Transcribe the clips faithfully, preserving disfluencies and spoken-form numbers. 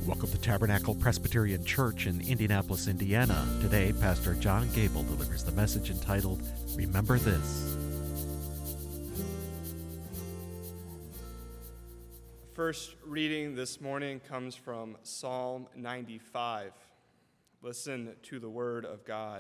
Welcome to Tabernacle Presbyterian Church in Indianapolis, Indiana. Today, Pastor John Gable delivers the message entitled, Remember This. First reading this morning comes from Psalm ninety-five. Listen to the word of God.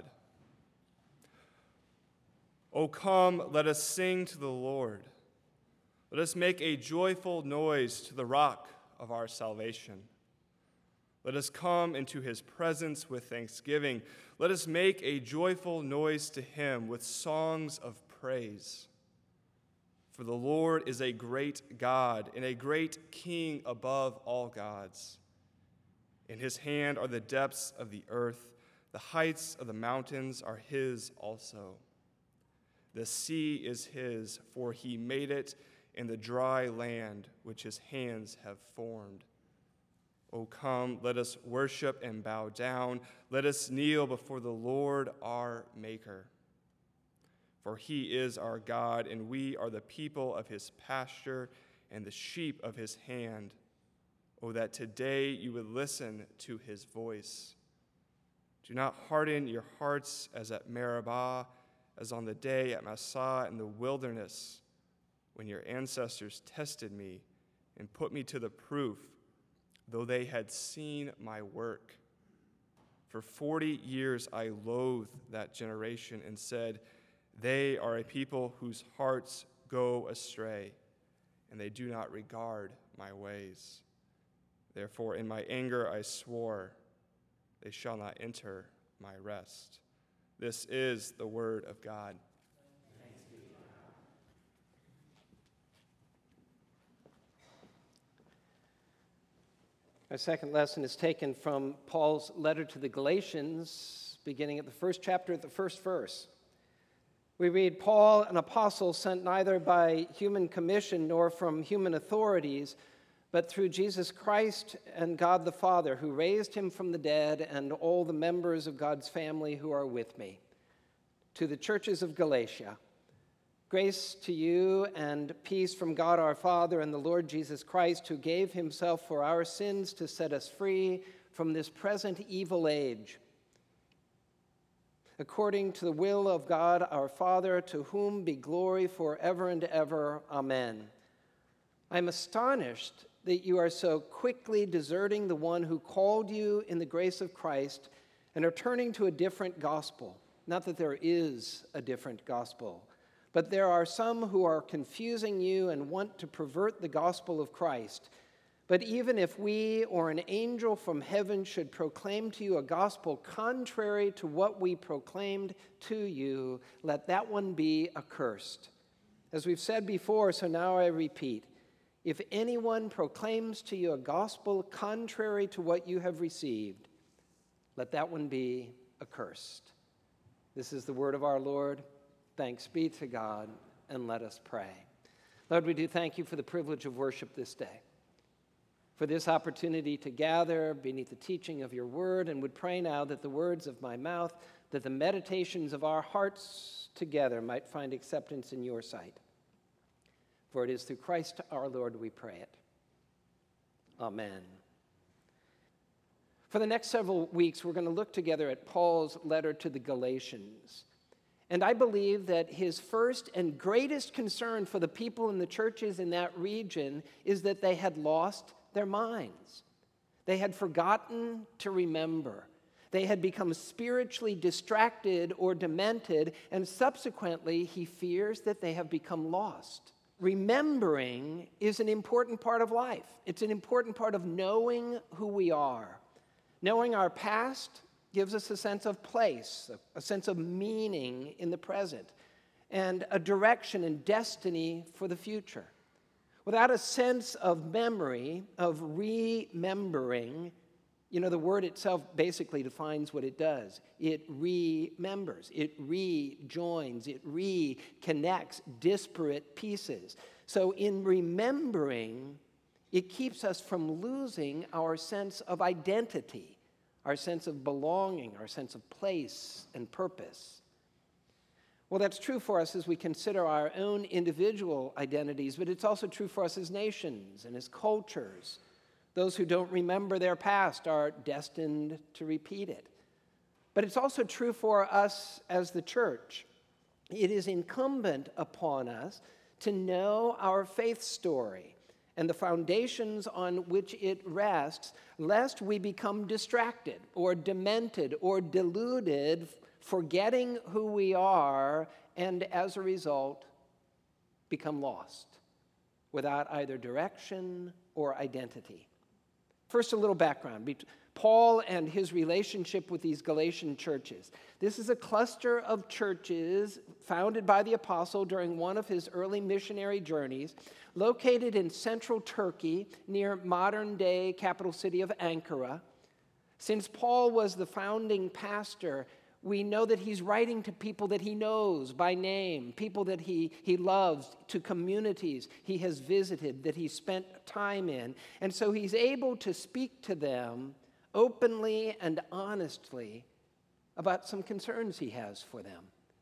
O come, let us sing to the Lord. Let us make a joyful noise to the rock of our salvation. Let us come into his presence with thanksgiving. Let us make a joyful noise to him with songs of praise. For the Lord is a great God and a great King above all gods. In his hand are the depths of the earth. The heights of the mountains are his also. The sea is his, for he made it, and the dry land which his hands have formed. O come, let us worship and bow down. Let us kneel before the Lord our Maker. For he is our God, and we are the people of his pasture and the sheep of his hand. O that today you would listen to his voice. Do not harden your hearts as at Meribah, as on the day at Massah in the wilderness, when your ancestors tested me and put me to the proof, though they had seen my work. For forty years I loathed that generation and said, they are a people whose hearts go astray, and they do not regard my ways. Therefore in my anger I swore, they shall not enter my rest. This is the word of God. Our second lesson is taken from Paul's letter to the Galatians, beginning at the first chapter, at the first verse. We read, Paul, an apostle sent neither by human commission nor from human authorities, but through Jesus Christ and God the Father, who raised him from the dead, and all the members of God's family who are with me. To the churches of Galatia, grace to you and peace from God our Father and the Lord Jesus Christ, who gave himself for our sins to set us free from this present evil age, according to the will of God our Father, to whom be glory forever and ever. Amen. I am astonished that you are so quickly deserting the one who called you in the grace of Christ and are turning to a different gospel. Not that there is a different gospel, but there are some who are confusing you and want to pervert the gospel of Christ. But even if we or an angel from heaven should proclaim to you a gospel contrary to what we proclaimed to you, let that one be accursed. As we've said before, so now I repeat, if anyone proclaims to you a gospel contrary to what you have received, let that one be accursed. This is the word of our Lord. Thanks be to God, and let us pray. Lord, we do thank you for the privilege of worship this day, for this opportunity to gather beneath the teaching of your word, and would pray now that the words of my mouth, that the meditations of our hearts together might find acceptance in your sight. For it is through Christ our Lord we pray it. Amen. For the next several weeks, we're going to look together at Paul's letter to the Galatians. And I believe that his first and greatest concern for the people in the churches in that region is that they had lost their minds. They had forgotten to remember. They had become spiritually distracted or demented, and subsequently he fears that they have become lost. Remembering is an important part of life. It's an important part of knowing who we are. Knowing our past gives us a sense of place, a sense of meaning in the present, and a direction and destiny for the future. Without a sense of memory, of remembering, you know, the word itself basically defines what it does. It remembers, it rejoins, it reconnects disparate pieces. So in remembering, it keeps us from losing our sense of identity, our sense of belonging, our sense of place and purpose. Well, that's true for us as we consider our own individual identities, but it's also true for us as nations and as cultures. Those who don't remember their past are destined to repeat it. But it's also true for us as the church. It is incumbent upon us to know our faith story and the foundations on which it rests, lest we become distracted or demented or deluded, forgetting who we are, and as a result, become lost without either direction or identity. First, a little background. Paul and his relationship with these Galatian churches. This is a cluster of churches founded by the apostle during one of his early missionary journeys, located in central Turkey near modern-day capital city of Ankara. Since Paul was the founding pastor, we know that he's writing to people that he knows by name, people that he, he loves, to communities he has visited, that he spent time in. And so he's able to speak to them openly and honestly about some concerns he has for them.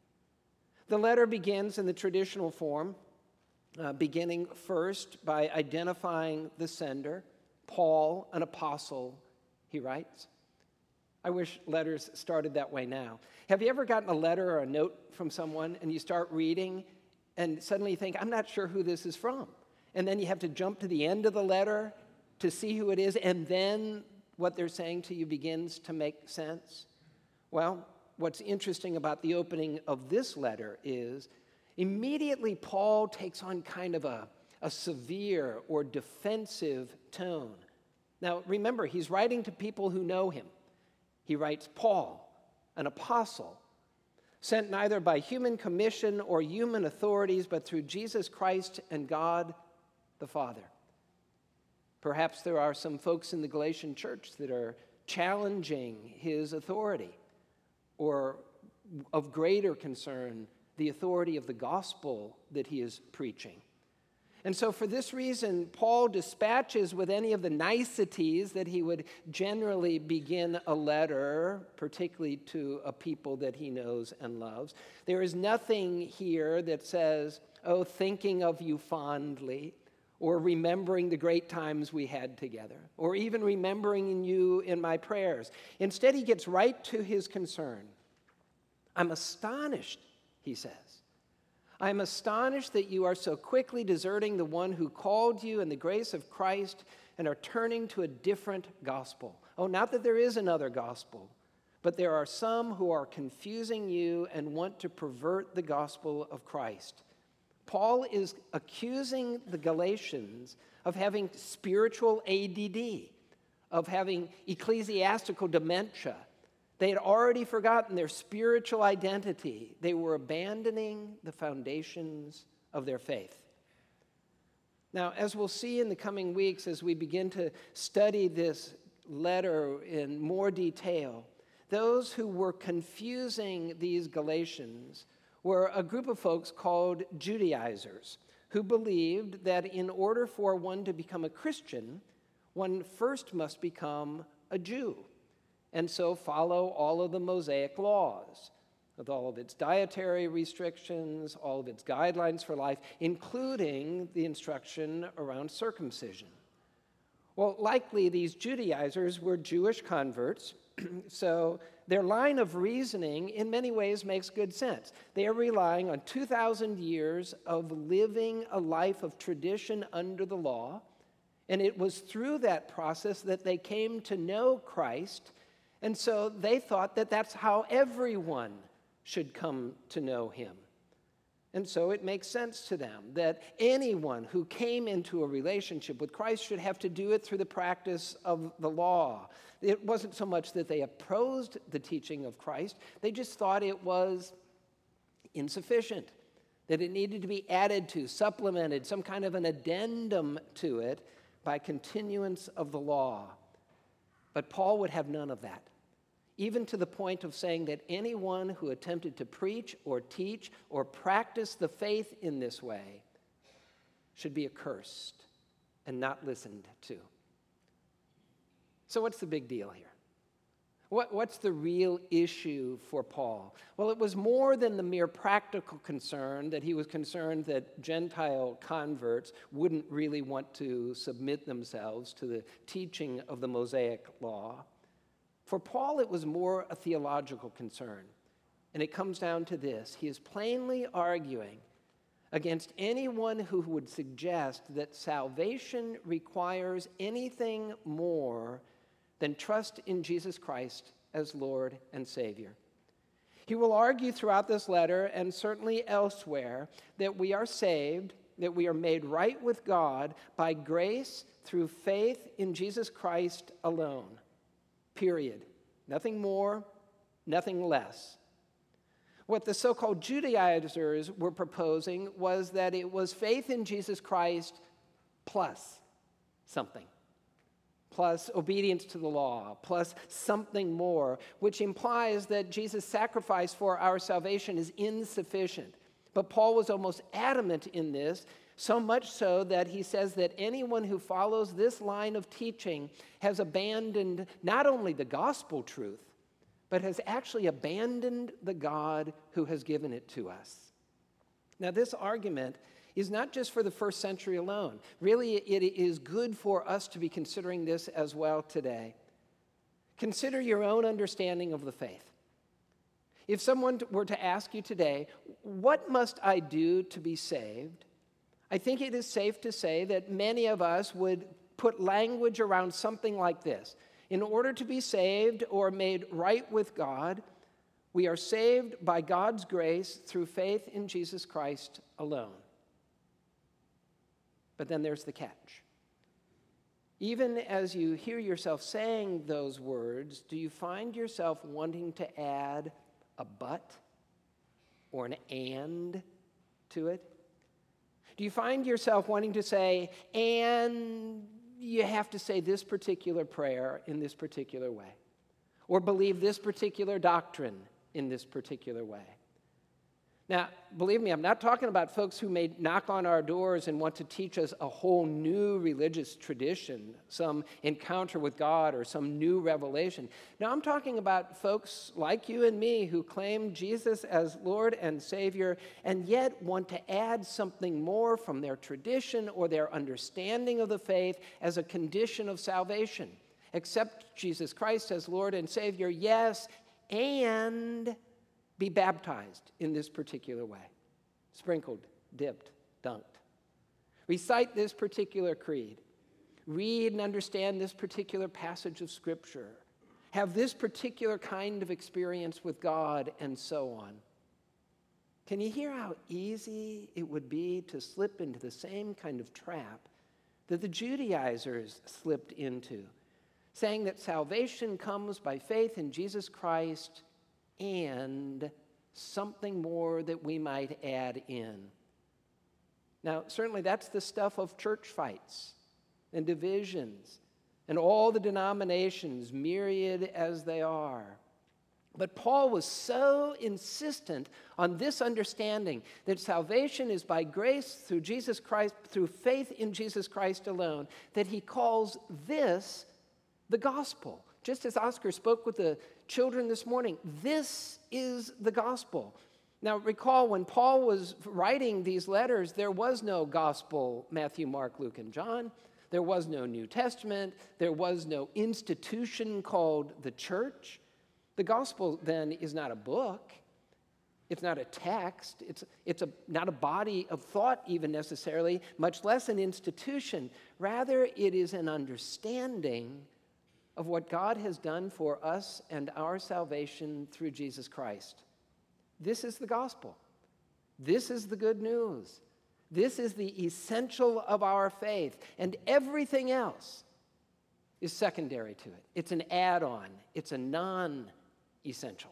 The letter begins in the traditional form, uh, beginning first by identifying the sender, Paul, an apostle, he writes. I wish letters started that way now. Have you ever gotten a letter or a note from someone and you start reading and suddenly you think, I'm not sure who this is from? And then you have to jump to the end of the letter to see who it is, and then what they're saying to you begins to make sense? Well, what's interesting about the opening of this letter is immediately Paul takes on kind of a, a severe or defensive tone. Now, remember, he's writing to people who know him. He writes, Paul, an apostle, sent neither by human commission or human authorities, but through Jesus Christ and God the Father. Perhaps there are some folks in the Galatian church that are challenging his authority, or of greater concern, the authority of the gospel that he is preaching. And so for this reason, Paul dispatches with any of the niceties that he would generally begin a letter, particularly to a people that he knows and loves. There is nothing here that says, oh, thinking of you fondly, or remembering the great times we had together, or even remembering you in my prayers. Instead, he gets right to his concern. I'm astonished, he says. I am astonished that you are so quickly deserting the one who called you in the grace of Christ and are turning to a different gospel. Oh, not that there is another gospel, but there are some who are confusing you and want to pervert the gospel of Christ. Paul is accusing the Galatians of having spiritual A D D, of having ecclesiastical dementia. They had already forgotten their spiritual identity. They were abandoning the foundations of their faith. Now, as we'll see in the coming weeks, as we begin to study this letter in more detail, those who were confusing these Galatians were a group of folks called Judaizers, who believed that in order for one to become a Christian, one first must become a Jew, and so follow all of the Mosaic laws, with all of its dietary restrictions, all of its guidelines for life, including the instruction around circumcision. Well, likely these Judaizers were Jewish converts, so their line of reasoning in many ways makes good sense. They are relying on two thousand years of living a life of tradition under the law, and it was through that process that they came to know Christ. And so they thought that that's how everyone should come to know him. And so it makes sense to them that anyone who came into a relationship with Christ should have to do it through the practice of the law. It wasn't so much that they opposed the teaching of Christ, they just thought it was insufficient, that it needed to be added to, supplemented, some kind of an addendum to it by continuance of the law. But Paul would have none of that, even to the point of saying that anyone who attempted to preach or teach or practice the faith in this way should be accursed and not listened to. So what's the big deal here? What, what's the real issue for Paul? Well, it was more than the mere practical concern that he was concerned that Gentile converts wouldn't really want to submit themselves to the teaching of the Mosaic law. For Paul, it was more a theological concern. And it comes down to this. He is plainly arguing against anyone who would suggest that salvation requires anything more than trust in Jesus Christ as Lord and Savior. He will argue throughout this letter, and certainly elsewhere, that we are saved, that we are made right with God by grace through faith in Jesus Christ alone. Period. Nothing more, nothing less. What the so-called Judaizers were proposing was that it was faith in Jesus Christ plus something. Plus obedience to the law, plus something more, which implies that Jesus' sacrifice for our salvation is insufficient. But Paul was almost adamant in this, so much so that he says that anyone who follows this line of teaching has abandoned not only the gospel truth, but has actually abandoned the God who has given it to us. Now, this argument is not just for the first century alone. Really, it is good for us to be considering this as well today. Consider your own understanding of the faith. If someone were to ask you today, what must I do to be saved? I think it is safe to say that many of us would put language around something like this. In order to be saved or made right with God, we are saved by God's grace through faith in Jesus Christ alone. But then there's the catch. Even as you hear yourself saying those words, do you find yourself wanting to add a but or an and to it? Do you find yourself wanting to say, and you have to say this particular prayer in this particular way, or believe this particular doctrine in this particular way? Now, believe me, I'm not talking about folks who may knock on our doors and want to teach us a whole new religious tradition, some encounter with God or some new revelation. Now, I'm talking about folks like you and me who claim Jesus as Lord and Savior and yet want to add something more from their tradition or their understanding of the faith as a condition of salvation. Accept Jesus Christ as Lord and Savior, yes, and be baptized in this particular way. Sprinkled, dipped, dunked. Recite this particular creed. Read and understand this particular passage of Scripture. Have this particular kind of experience with God, and so on. Can you hear how easy it would be to slip into the same kind of trap that the Judaizers slipped into, saying that salvation comes by faith in Jesus Christ and something more that we might add in? Now, certainly that's the stuff of church fights and divisions and all the denominations, myriad as they are. But Paul was so insistent on this understanding that salvation is by grace through Jesus Christ, through faith in Jesus Christ alone, that he calls this the gospel. Just as Oscar spoke with the children this morning, this is the gospel. Now, recall when Paul was writing these letters, there was no gospel, Matthew, Mark, Luke, and John. There was no New Testament. There was no institution called the church. The gospel, then, is not a book. It's not a text. It's, it's a, not a body of thought even necessarily, much less an institution. Rather, it is an understanding of what God has done for us and our salvation through Jesus Christ. This is the gospel. This is the good news. This is the essential of our faith, and everything else is secondary to it. It's an add-on. It's a non-essential.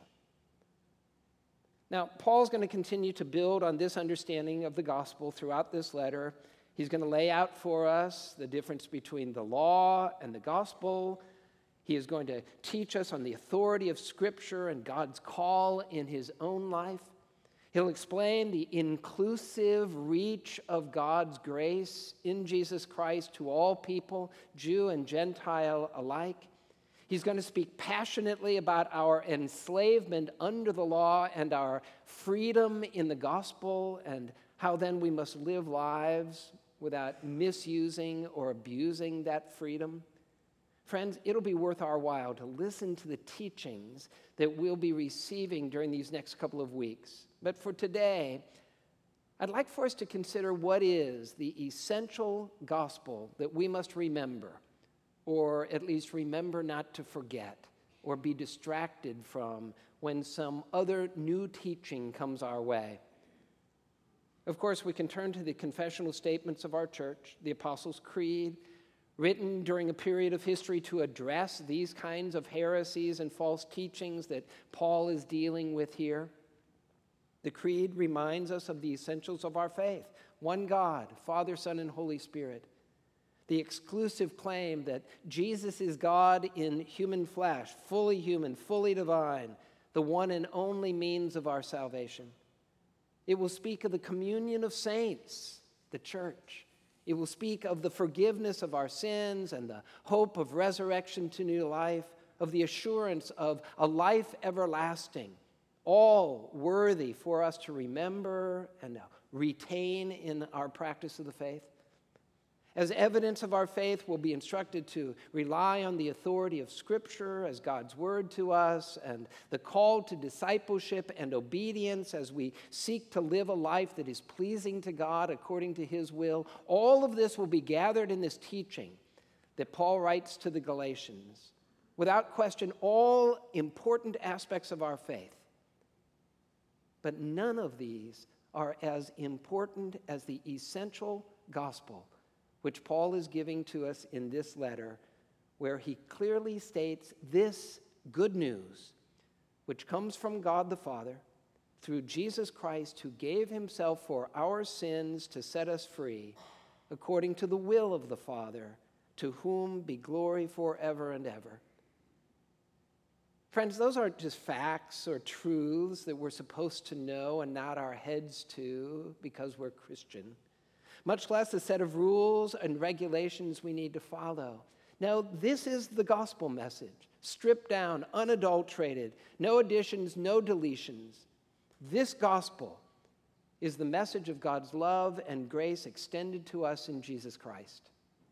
Now, Paul's going to continue to build on this understanding of the gospel throughout this letter. He's going to lay out for us the difference between the law and the gospel. He is going to teach us on the authority of Scripture and God's call in his own life. He'll explain the inclusive reach of God's grace in Jesus Christ to all people, Jew and Gentile alike. He's going to speak passionately about our enslavement under the law and our freedom in the gospel, and how then we must live lives without misusing or abusing that freedom. Friends, it'll be worth our while to listen to the teachings that we'll be receiving during these next couple of weeks. But for today, I'd like for us to consider what is the essential gospel that we must remember, or at least remember not to forget or be distracted from when some other new teaching comes our way. Of course, we can turn to the confessional statements of our church, the Apostles' Creed, written during a period of history to address these kinds of heresies and false teachings that Paul is dealing with here. The Creed reminds us of the essentials of our faith: one God, Father, Son, and Holy Spirit. The exclusive claim that Jesus is God in human flesh, fully human, fully divine, the one and only means of our salvation. It will speak of the communion of saints, the church. It will speak of the forgiveness of our sins and the hope of resurrection to new life, of the assurance of a life everlasting, all worthy for us to remember and retain in our practice of the faith. As evidence of our faith, we'll be instructed to rely on the authority of Scripture as God's word to us, and the call to discipleship and obedience as we seek to live a life that is pleasing to God according to His will. All of this will be gathered in this teaching that Paul writes to the Galatians. Without question, all important aspects of our faith. But none of these are as important as the essential gospel which Paul is giving to us in this letter, where he clearly states this good news, which comes from God the Father, through Jesus Christ, who gave himself for our sins to set us free, according to the will of the Father, to whom be glory forever and ever. Friends, those aren't just facts or truths that we're supposed to know and nod our heads to because we're Christian, much less a set of rules and regulations we need to follow. No, this is the gospel message, stripped down, unadulterated, no additions, no deletions. This gospel is the message of God's love and grace extended to us in Jesus Christ.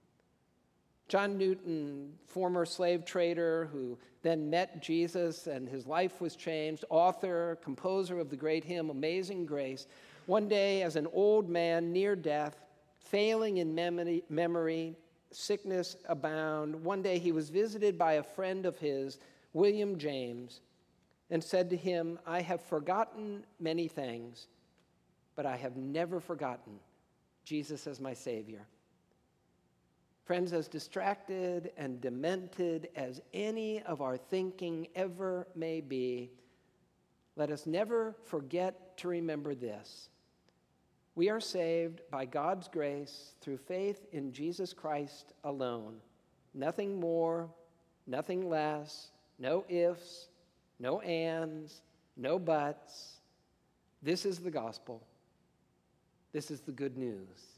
John Newton, former slave trader who then met Jesus and his life was changed, author, composer of the great hymn, Amazing Grace, one day, as an old man near death, failing in memory, memory, sickness abound, one day he was visited by a friend of his, William James, and said to him, "I have forgotten many things, but I have never forgotten Jesus as my Savior." Friends, as distracted and demented as any of our thinking ever may be, let us never forget to remember this. We are saved by God's grace through faith in Jesus Christ alone. Nothing more, nothing less, no ifs, no ands, no buts. This is the gospel. This is the good news.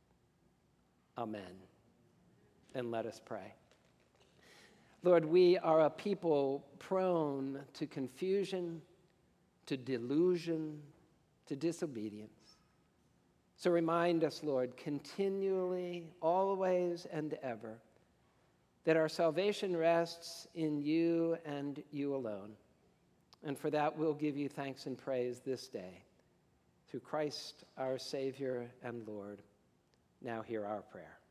Amen. And let us pray. Lord, we are a people prone to confusion, to delusion, to disobedience. So remind us, Lord, continually, always, and ever, that our salvation rests in you and you alone. And for that, we'll give you thanks and praise this day. Through Christ, our Savior and Lord. Now hear our prayer.